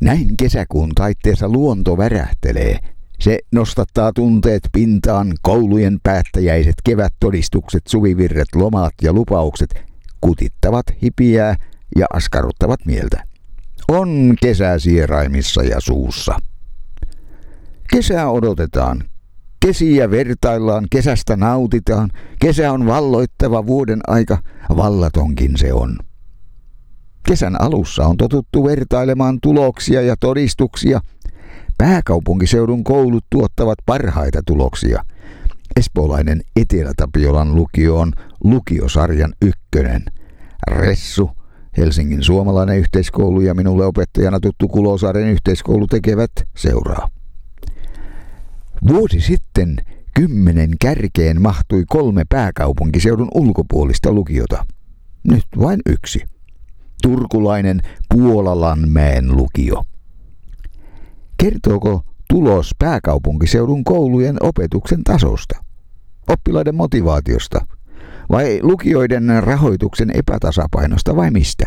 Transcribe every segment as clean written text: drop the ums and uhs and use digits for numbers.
Näin kesäkuun taitteessa luonto värähtelee. Se nostattaa tunteet pintaan, koulujen päättäjäiset kevättodistukset, suvivirret, lomat ja lupaukset kutittavat hipiää ja askarruttavat mieltä. On kesä sieraimissa ja suussa. Kesää odotetaan. Kesiä vertaillaan, kesästä nautitaan. Kesä on valloittava vuoden aika, vallatonkin se on. Kesän alussa on totuttu vertailemaan tuloksia ja todistuksia. Pääkaupunkiseudun koulut tuottavat parhaita tuloksia. Espoolainen Etelä-Tapiolan lukio on lukiosarjan ykkönen. Ressu, Helsingin suomalainen yhteiskoulu ja minulle opettajana tuttu Kulosaaren yhteiskoulu tekevät seuraa. Vuosi sitten 10 kärkeen mahtui 3 pääkaupunkiseudun ulkopuolista lukiota. Nyt vain 1. Turkulainen Puolalanmäen lukio. Kertooko tulos pääkaupunkiseudun koulujen opetuksen tasosta, oppilaiden motivaatiosta vai lukioiden rahoituksen epätasapainosta vai mistä?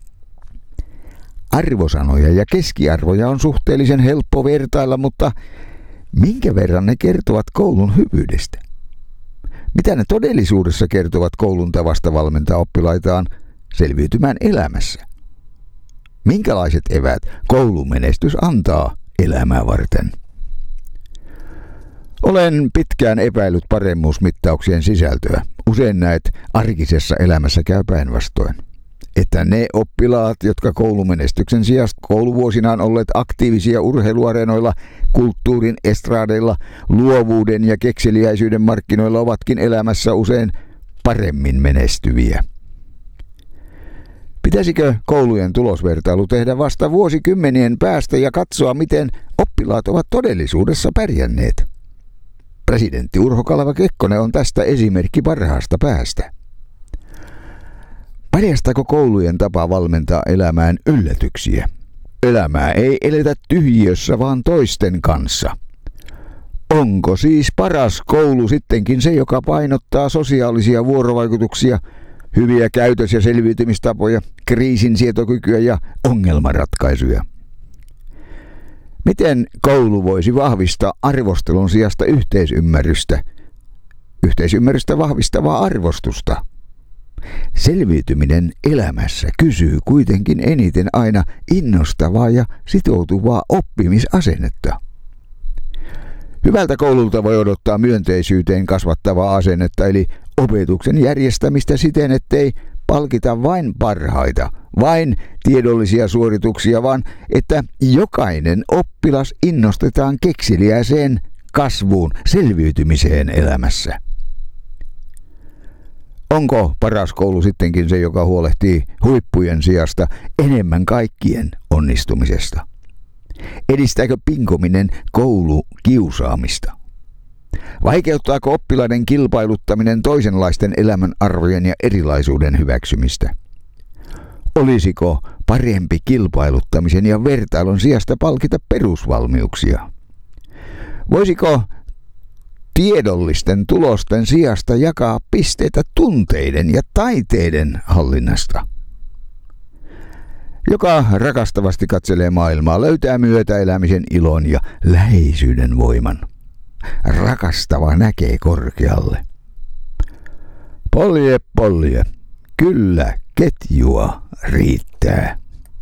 Arvosanoja ja keskiarvoja on suhteellisen helppo vertailla, mutta minkä verran ne kertovat koulun hyvyydestä? Mitä ne todellisuudessa kertovat koulun tavasta valmentaa oppilaitaan selviytymään elämässä? Minkälaiset eväät koulumenestys antaa elämää varten? Olen pitkään epäillyt paremmuusmittauksien sisältöä. Usein näet arkisessa elämässä käy päinvastoin. Että ne oppilaat, jotka koulumenestyksen sijasta kouluvuosinaan olleet aktiivisia urheiluareenoilla, kulttuurin estradeilla, luovuuden ja kekseliäisyyden markkinoilla ovatkin elämässä usein paremmin menestyviä. Pitäisikö koulujen tulosvertailu tehdä vasta vuosikymmenien päästä ja katsoa, miten oppilaat ovat todellisuudessa pärjänneet? Presidentti Urho Kaleva Kekkonen on tästä esimerkki parhaasta päästä. Paljastaako koulujen tapa valmentaa elämään yllätyksiä? Elämää ei eletä tyhjiössä, vaan toisten kanssa. Onko siis paras koulu sittenkin se, joka painottaa sosiaalisia vuorovaikutuksia, hyviä käytös- ja selviytymistapoja, kriisinsietokykyä ja ongelmanratkaisuja? Miten koulu voisi vahvistaa arvostelun sijasta yhteisymmärrystä vahvistavaa arvostusta? Selviytyminen elämässä kysyy kuitenkin eniten aina innostavaa ja sitoutuvaa oppimisasennetta. Hyvältä koululta voi odottaa myönteisyyteen kasvattavaa asennetta, eli opetuksen järjestämistä siten, ettei palkita vain parhaita, vain tiedollisia suorituksia, vaan että jokainen oppilas innostetaan kekseliäiseen kasvuun, selviytymiseen elämässä. Onko paras koulu sittenkin se, joka huolehtii huippujen sijasta enemmän kaikkien onnistumisesta? Edistääkö pinkominen koulukiusaamista? Vaikeuttaako oppilaiden kilpailuttaminen toisenlaisten elämän arvojen ja erilaisuuden hyväksymistä? Olisiko parempi kilpailuttamisen ja vertailun sijasta palkita perusvalmiuksia? Voisiko tiedollisten tulosten sijasta jakaa pisteitä tunteiden ja taiteiden hallinnasta? Joka rakastavasti katselee maailmaa, löytää myötäelämisen ilon ja läheisyyden voiman. Rakastava näkee korkealle. Polje, polje, kyllä ketjua riittää.